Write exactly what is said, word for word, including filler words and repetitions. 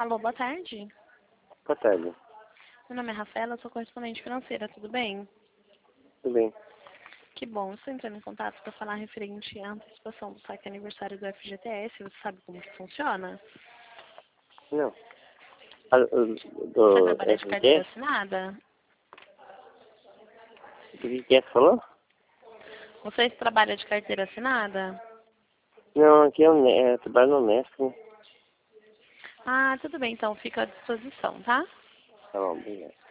Alô, boa tarde. Boa tarde. Meu nome é Rafaela, eu sou correspondente financeira, tudo bem? Tudo bem? Que bom, estou entrando em contato para falar referente à antecipação do saque aniversário do F G T S, você sabe como que funciona? Não. Ah, o- Você do trabalha de carteira F G T? assinada? O que que é que falou? Você trabalha de carteira assinada? Não, aqui é o é, trabalho no Nestlé. Ah, tudo bem, então fica à disposição, tá? Tá bom, obrigado.